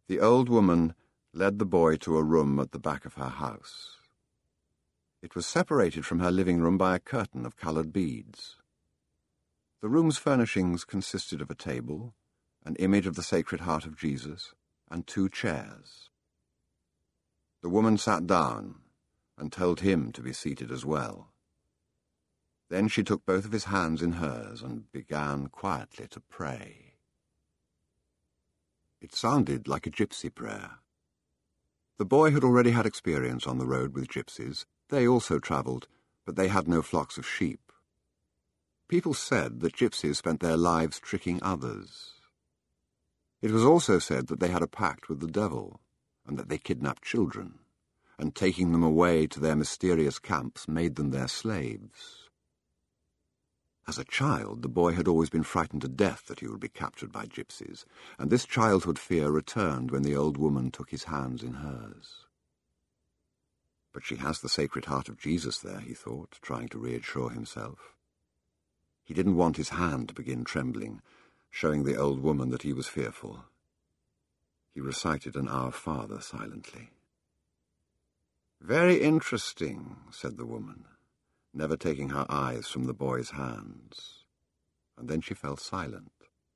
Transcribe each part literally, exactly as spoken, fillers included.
The old woman led the boy to a room at the back of her house. It was separated from her living room by a curtain of coloured beads. The room's furnishings consisted of a table, an image of the Sacred Heart of Jesus, and two chairs. The woman sat down and told him to be seated as well. Then she took both of his hands in hers and began quietly to pray. It sounded like a gypsy prayer. The boy had already had experience on the road with gypsies. They also travelled, but they had no flocks of sheep. People said that gypsies spent their lives tricking others. It was also said that they had a pact with the devil, and that they kidnapped children, and taking them away to their mysterious camps made them their slaves. As a child, the boy had always been frightened to death that he would be captured by gypsies, and this childhood fear returned when the old woman took his hands in hers. But she has the Sacred Heart of Jesus there, he thought, trying to reassure himself. He didn't want his hand to begin trembling, showing the old woman that he was fearful. He recited an Our Father silently. "Very interesting," said the woman, never taking her eyes from the boy's hands. And then she fell silent.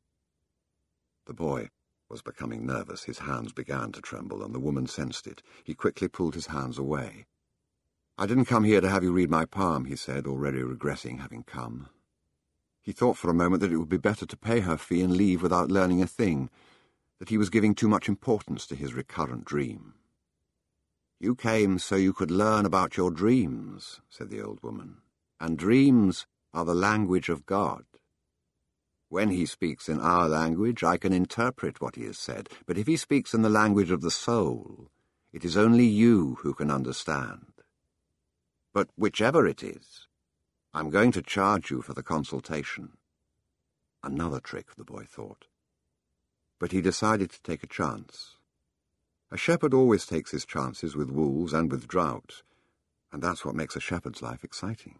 The boy was becoming nervous. His hands began to tremble, and the woman sensed it. He quickly pulled his hands away. "I didn't come here to have you read my palm," he said, already regretting having come. He thought for a moment that it would be better to pay her fee and leave without learning a thing, that he was giving too much importance to his recurrent dream. "You came so you could learn about your dreams," said the old woman, "and dreams are the language of God. When he speaks in our language, I can interpret what he has said, but if he speaks in the language of the soul, it is only you who can understand. But whichever it is, I'm going to charge you for the consultation." Another trick, the boy thought. But he decided to take a chance. A shepherd always takes his chances with wolves and with drought, and that's what makes a shepherd's life exciting.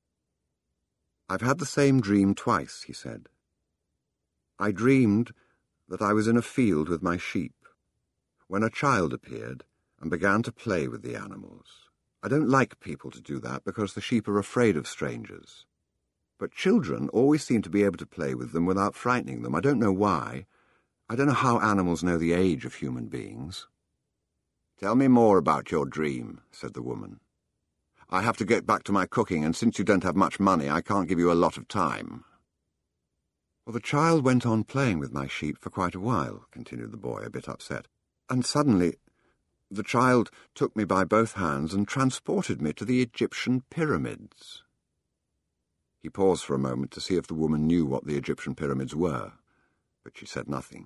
"I've had the same dream twice," he said. "I dreamed that I was in a field with my sheep, when a child appeared and began to play with the animals. I don't like people to do that because the sheep are afraid of strangers. But children always seem to be able to play with them without frightening them. I don't know why. I don't know how animals know the age of human beings." "Tell me more about your dream," said the woman. "I have to get back to my cooking, and since you don't have much money, I can't give you a lot of time." "Well, the child went on playing with my sheep for quite a while," continued the boy, a bit upset, "and suddenly the child took me by both hands and transported me to the Egyptian pyramids." He paused for a moment to see if the woman knew what the Egyptian pyramids were, but she said nothing.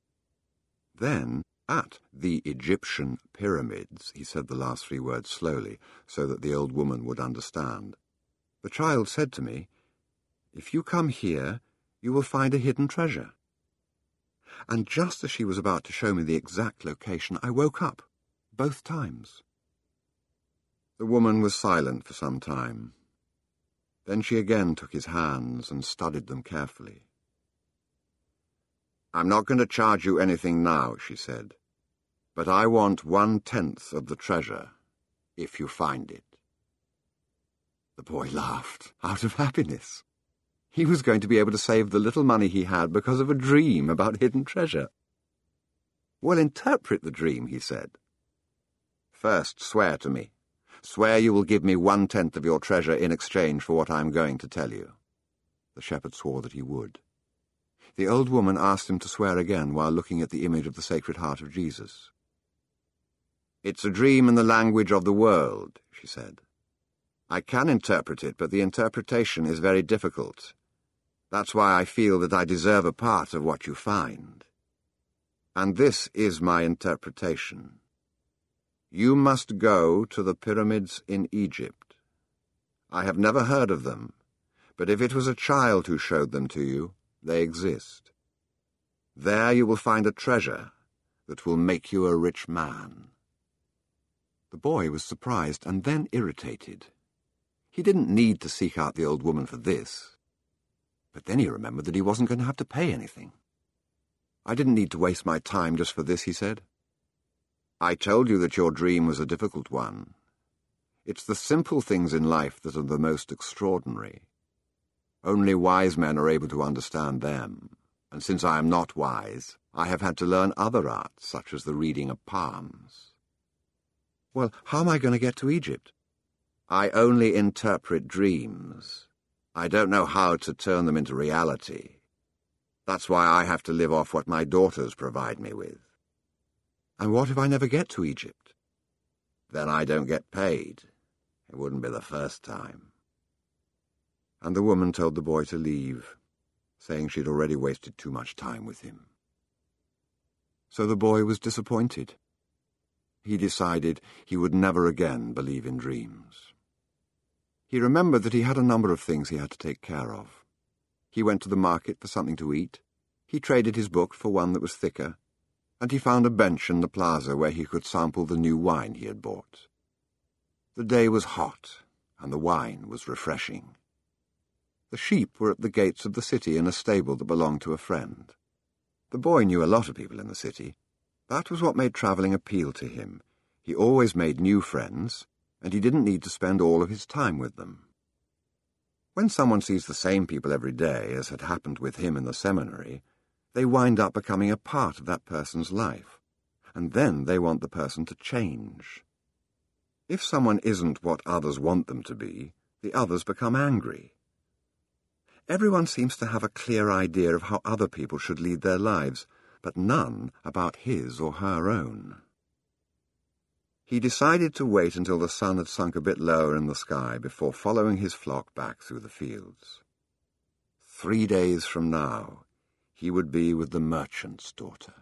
Then, at the Egyptian pyramids, he said the last three words slowly, so that the old woman would understand. "The child said to me, 'If you come here, you will find a hidden treasure.' And just as she was about to show me the exact location, I woke up. Both times." The woman was silent for some time. Then she again took his hands and studied them carefully. "I'm not going to charge you anything now," she said, "but I want one-tenth of the treasure, if you find it." The boy laughed, out of happiness. He was going to be able to save the little money he had because of a dream about hidden treasure. "Well, interpret the dream," he said. "First, swear to me. Swear you will give me one-tenth of your treasure in exchange for what I am going to tell you." The shepherd swore that he would. The old woman asked him to swear again while looking at the image of the Sacred Heart of Jesus. "It's a dream in the language of the world," she said. "I can interpret it, but the interpretation is very difficult. That's why I feel that I deserve a part of what you find. And this is my interpretation. You must go to the pyramids in Egypt. I have never heard of them, but if it was a child who showed them to you, they exist. There you will find a treasure that will make you a rich man." The boy was surprised and then irritated. He didn't need to seek out the old woman for this. But then he remembered that he wasn't going to have to pay anything. I didn't need to waste my time just for this, he said. I told you that your dream was a difficult one. It's the simple things in life that are the most extraordinary. Only wise men are able to understand them, and since I am not wise, I have had to learn other arts, such as the reading of palms. Well, how am I going to get to Egypt? I only interpret dreams. I don't know how to turn them into reality. That's why I have to live off what my daughters provide me with. And what if I never get to Egypt? Then I don't get paid. It wouldn't be the first time. And the woman told the boy to leave, saying she'd already wasted too much time with him. So the boy was disappointed. He decided he would never again believe in dreams. He remembered that he had a number of things he had to take care of. He went to the market for something to eat, he traded his book for one that was thicker, and he found a bench in the plaza where he could sample the new wine he had bought. The day was hot, and the wine was refreshing. The sheep were at the gates of the city in a stable that belonged to a friend. The boy knew a lot of people in the city. That was what made travelling appeal to him. He always made new friends, and he didn't need to spend all of his time with them. When someone sees the same people every day, as had happened with him in the seminary, they wind up becoming a part of that person's life, and then they want the person to change. If someone isn't what others want them to be, the others become angry. Everyone seems to have a clear idea of how other people should lead their lives, but none about his or her own. He decided to wait until the sun had sunk a bit lower in the sky before following his flock back through the fields. Three days from now, he would be with the merchant's daughter.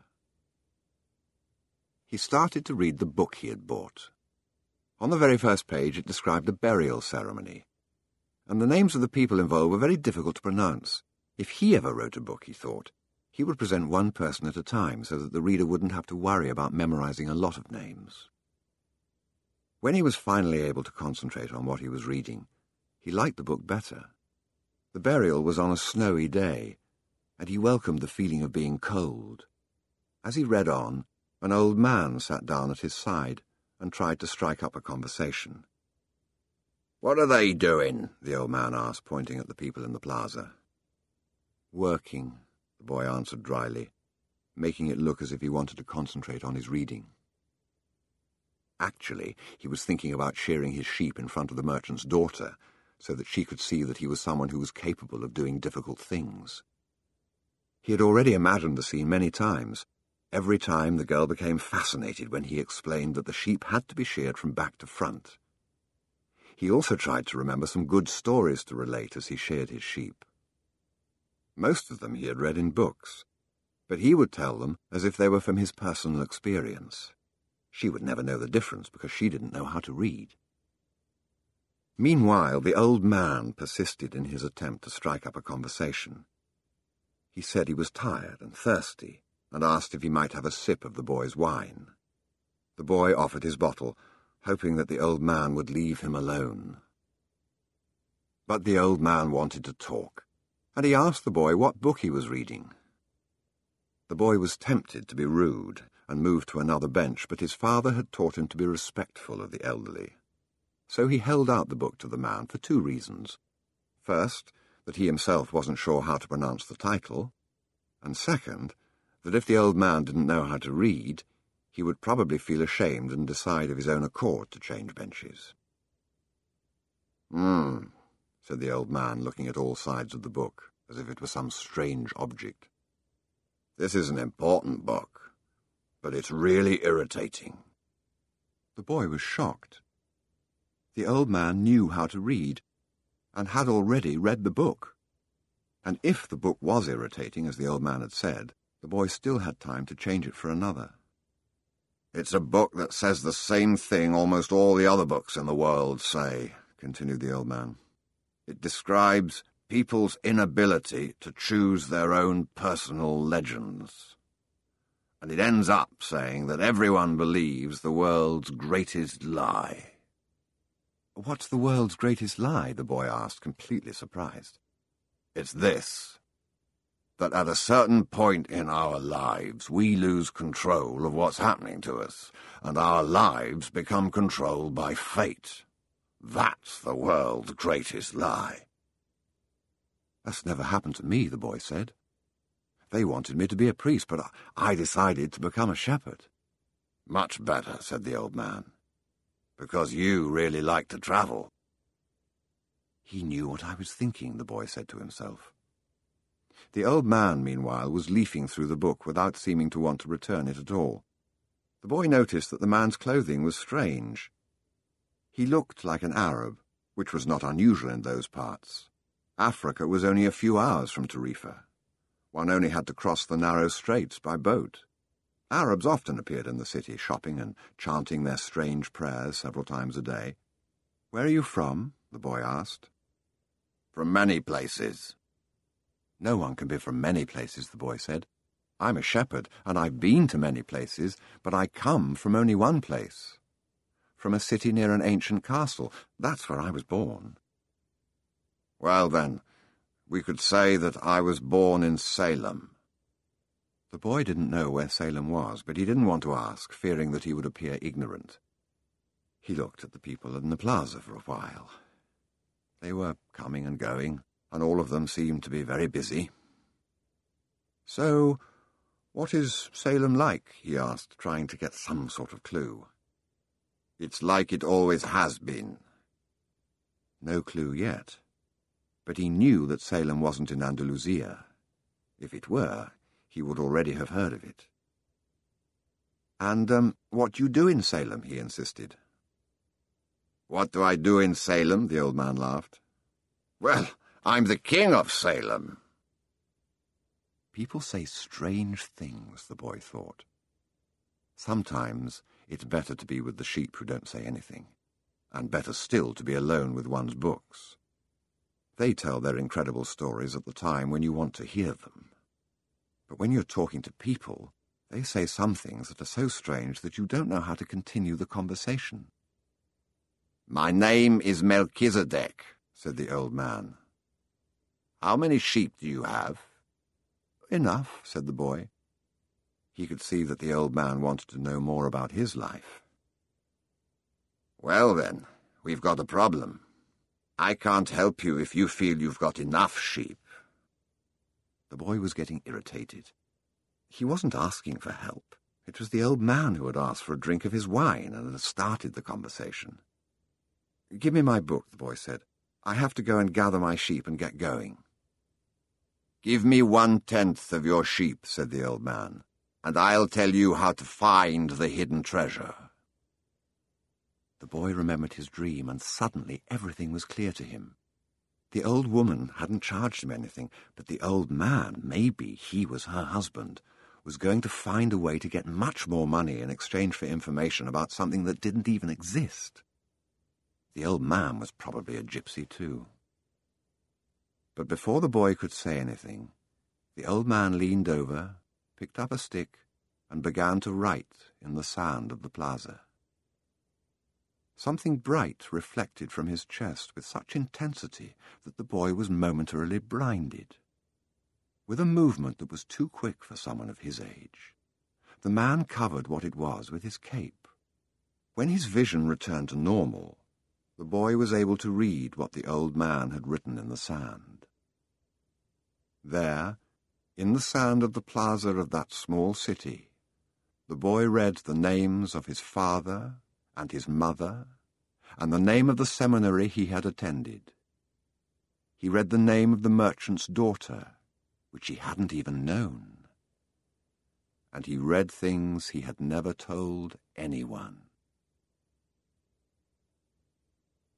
He started to read the book he had bought. On the very first page it described a burial ceremony, and the names of the people involved were very difficult to pronounce. If he ever wrote a book, he thought, he would present one person at a time so that the reader wouldn't have to worry about memorizing a lot of names. When he was finally able to concentrate on what he was reading, he liked the book better. The burial was on a snowy day, and he welcomed the feeling of being cold. As he read on, an old man sat down at his side and tried to strike up a conversation. "What are they doing?" the old man asked, pointing at the people in the plaza. "Working," the boy answered dryly, making it look as if he wanted to concentrate on his reading. Actually, he was thinking about shearing his sheep in front of the merchant's daughter, so that she could see that he was someone who was capable of doing difficult things. He had already imagined the scene many times. Every time the girl became fascinated when he explained that the sheep had to be sheared from back to front. He also tried to remember some good stories to relate as he sheared his sheep. Most of them he had read in books, but he would tell them as if they were from his personal experience. She would never know the difference because she didn't know how to read. Meanwhile, the old man persisted in his attempt to strike up a conversation. He said he was tired and thirsty, and asked if he might have a sip of the boy's wine. The boy offered his bottle, hoping that the old man would leave him alone. But the old man wanted to talk, and he asked the boy what book he was reading. The boy was tempted to be rude and moved to another bench, but his father had taught him to be respectful of the elderly. So he held out the book to the man for two reasons. First, that he himself wasn't sure how to pronounce the title, and second, that if the old man didn't know how to read, he would probably feel ashamed and decide of his own accord to change benches. "Hmm," said the old man, looking at all sides of the book, as if it were some strange object. "This is an important book, but it's really irritating." The boy was shocked. The old man knew how to read, and had already read the book. And if the book was irritating, as the old man had said, the boy still had time to change it for another. "It's a book that says the same thing almost all the other books in the world say," continued the old man. "It describes people's inability to choose their own personal legends. And it ends up saying that everyone believes the world's greatest lie." "What's the world's greatest lie?" the boy asked, completely surprised. "It's this. that at a certain point in our lives we lose control of what's happening to us, and our lives become controlled by fate. That's the world's greatest lie. That's never happened to me, the boy said. They wanted me to be a priest, but I decided to become a shepherd. Much better, said the old man, because you really like to travel. He knew what I was thinking, the boy said to himself. The old man, meanwhile, was leafing through the book without seeming to want to return it at all. The boy noticed that the man's clothing was strange. He looked like an Arab, which was not unusual in those parts. Africa was only a few hours from Tarifa. One only had to cross the narrow straits by boat. Arabs often appeared in the city, shopping and chanting their strange prayers several times a day. "Where are you from?" the boy asked. "From many places." "No one can be from many places," the boy said. "I'm a shepherd, and I've been to many places, but I come from only one place. From a city near an ancient castle. That's where I was born." "Well, then, we could say that I was born in Salem." The boy didn't know where Salem was, but he didn't want to ask, fearing that he would appear ignorant. He looked at the people in the plaza for a while. They were coming and going, and all of them seemed to be very busy. "So, what is Salem like?" he asked, trying to get some sort of clue. "It's like it always has been." No clue yet. But he knew that Salem wasn't in Andalusia. If it were, he would already have heard of it. "And, um, what do you do in Salem?" he insisted. "What do I do in Salem?" the old man laughed. "Well, I'm the king of Salem." People say strange things, the boy thought. Sometimes it's better to be with the sheep who don't say anything, and better still to be alone with one's books. They tell their incredible stories at the time when you want to hear them. But when you're talking to people, they say some things that are so strange that you don't know how to continue the conversation. "My name is Melchizedek," said the old man. "How many sheep do you have?" "Enough," said the boy. He could see that the old man wanted to know more about his life. "Well, then, we've got a problem. I can't help you if you feel you've got enough sheep." The boy was getting irritated. He wasn't asking for help. It was the old man who had asked for a drink of his wine and had started the conversation. "Give me my book," the boy said. "I have to go and gather my sheep and get going." "Give me one-tenth of your sheep," said the old man, "and I'll tell you how to find the hidden treasure." The boy remembered his dream, and suddenly everything was clear to him. The old woman hadn't charged him anything, but the old man, maybe he was her husband, was going to find a way to get much more money in exchange for information about something that didn't even exist. The old man was probably a gypsy too. But before the boy could say anything, the old man leaned over, picked up a stick, and began to write in the sand of the plaza. Something bright reflected from his chest with such intensity that the boy was momentarily blinded. With a movement that was too quick for someone of his age, the man covered what it was with his cape. When his vision returned to normal, the boy was able to read what the old man had written in the sand. There, in the sand of the plaza of that small city, the boy read the names of his father and his mother, and the name of the seminary he had attended. He read the name of the merchant's daughter, which he hadn't even known. And he read things he had never told anyone.